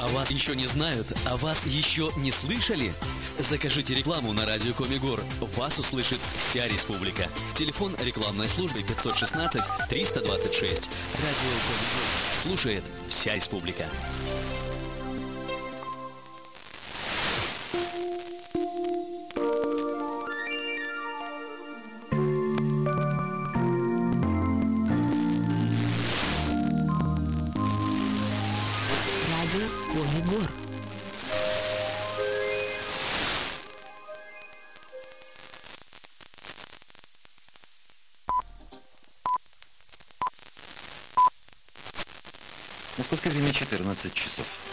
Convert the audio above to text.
О вас еще не знают, о вас еще не слышали? Закажите рекламу на радио Комигор. Вас услышит вся республика. Телефон рекламной службы 516 326. Радио Комигор слушает вся республика. Радио Комигор. Московское время 14 часов.